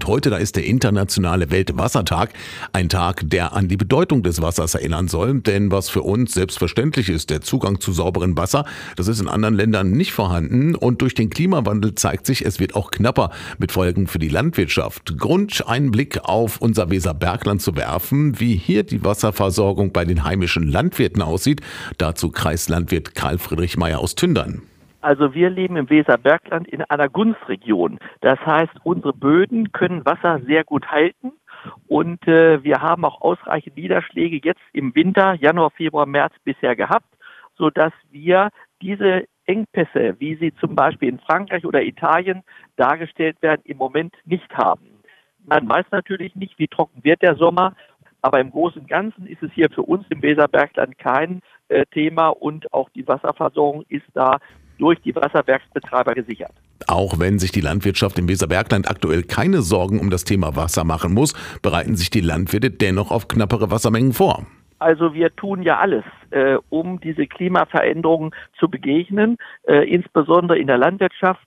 Und heute, da ist der internationale Weltwassertag. Ein Tag, der an die Bedeutung des Wassers erinnern soll. Denn was für uns selbstverständlich ist, der Zugang zu sauberem Wasser, das ist in anderen Ländern nicht vorhanden. Und durch den Klimawandel zeigt sich, es wird auch knapper mit Folgen für die Landwirtschaft. Grund, einen Blick auf unser Weserbergland zu werfen, wie hier die Wasserversorgung bei den heimischen Landwirten aussieht. Dazu Kreislandwirt Karl Friedrich Meyer aus Tündern. Also wir leben im Weserbergland in einer Gunstregion. Das heißt, unsere Böden können Wasser sehr gut halten und wir haben auch ausreichend Niederschläge jetzt im Winter, Januar, Februar, März bisher gehabt, sodass wir diese Engpässe, wie sie zum Beispiel in Frankreich oder Italien dargestellt werden, im Moment nicht haben. Man weiß natürlich nicht, wie trocken wird der Sommer, aber im Großen und Ganzen ist es hier für uns im Weserbergland kein Thema und auch die Wasserversorgung ist da durch die Wasserwerksbetreiber gesichert. Auch wenn sich die Landwirtschaft im Weserbergland aktuell keine Sorgen um das Thema Wasser machen muss, bereiten sich die Landwirte dennoch auf knappere Wassermengen vor. Also wir tun ja alles, um diese Klimaveränderungen zu begegnen, insbesondere in der Landwirtschaft.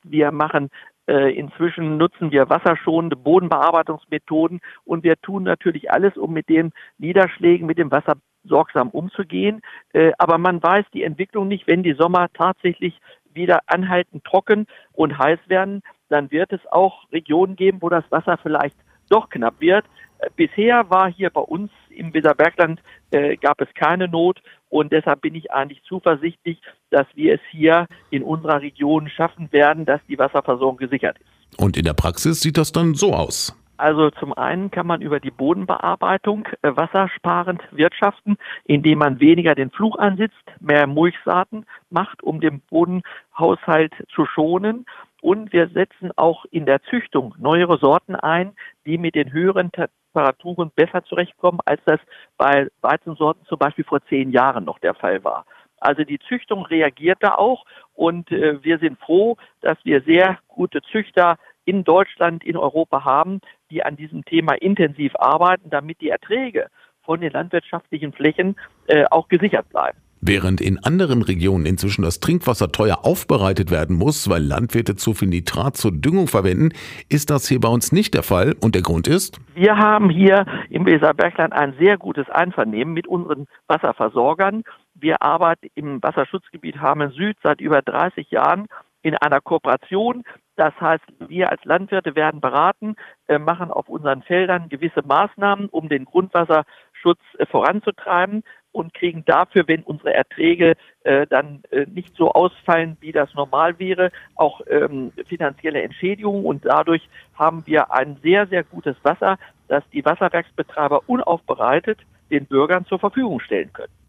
Inzwischen nutzen wir wasserschonende Bodenbearbeitungsmethoden und wir tun natürlich alles, um mit den Niederschlägen, mit dem Wasser sorgsam umzugehen. Aber man weiß die Entwicklung nicht. Wenn die Sommer tatsächlich wieder anhaltend trocken und heiß werden, dann wird es auch Regionen geben, wo das Wasser vielleicht doch knapp wird. Bisher war hier bei uns im Weserbergland gab es keine Not und deshalb bin ich eigentlich zuversichtlich, dass wir es hier in unserer Region schaffen werden, dass die Wasserversorgung gesichert ist. Und in der Praxis sieht das dann so aus. Also zum einen kann man über die Bodenbearbeitung wassersparend wirtschaften, indem man weniger den Fluch ansetzt, mehr Mulchsaaten macht, um den Bodenhaushalt zu schonen. Und wir setzen auch in der Züchtung neuere Sorten ein, die mit den höheren Temperaturen besser zurechtkommen, als das bei Weizensorten zum Beispiel vor 10 Jahren noch der Fall war. Also die Züchtung reagiert da auch und wir sind froh, dass wir sehr gute Züchter in Deutschland, in Europa haben, die an diesem Thema intensiv arbeiten, damit die Erträge von den landwirtschaftlichen Flächen auch gesichert bleiben. Während in anderen Regionen inzwischen das Trinkwasser teuer aufbereitet werden muss, weil Landwirte zu viel Nitrat zur Düngung verwenden, ist das hier bei uns nicht der Fall. Und der Grund ist? Wir haben hier im Weserbergland ein sehr gutes Einvernehmen mit unseren Wasserversorgern. Wir arbeiten im Wasserschutzgebiet Hameln-Süd seit über 30 Jahren in einer Kooperation. Das heißt, wir als Landwirte werden beraten, machen auf unseren Feldern gewisse Maßnahmen, um den Grundwasserschutz voranzutreiben und kriegen dafür, wenn unsere Erträge dann nicht so ausfallen, wie das normal wäre, auch finanzielle Entschädigungen. Und dadurch haben wir ein sehr, sehr gutes Wasser, das die Wasserwerksbetreiber unaufbereitet den Bürgern zur Verfügung stellen können.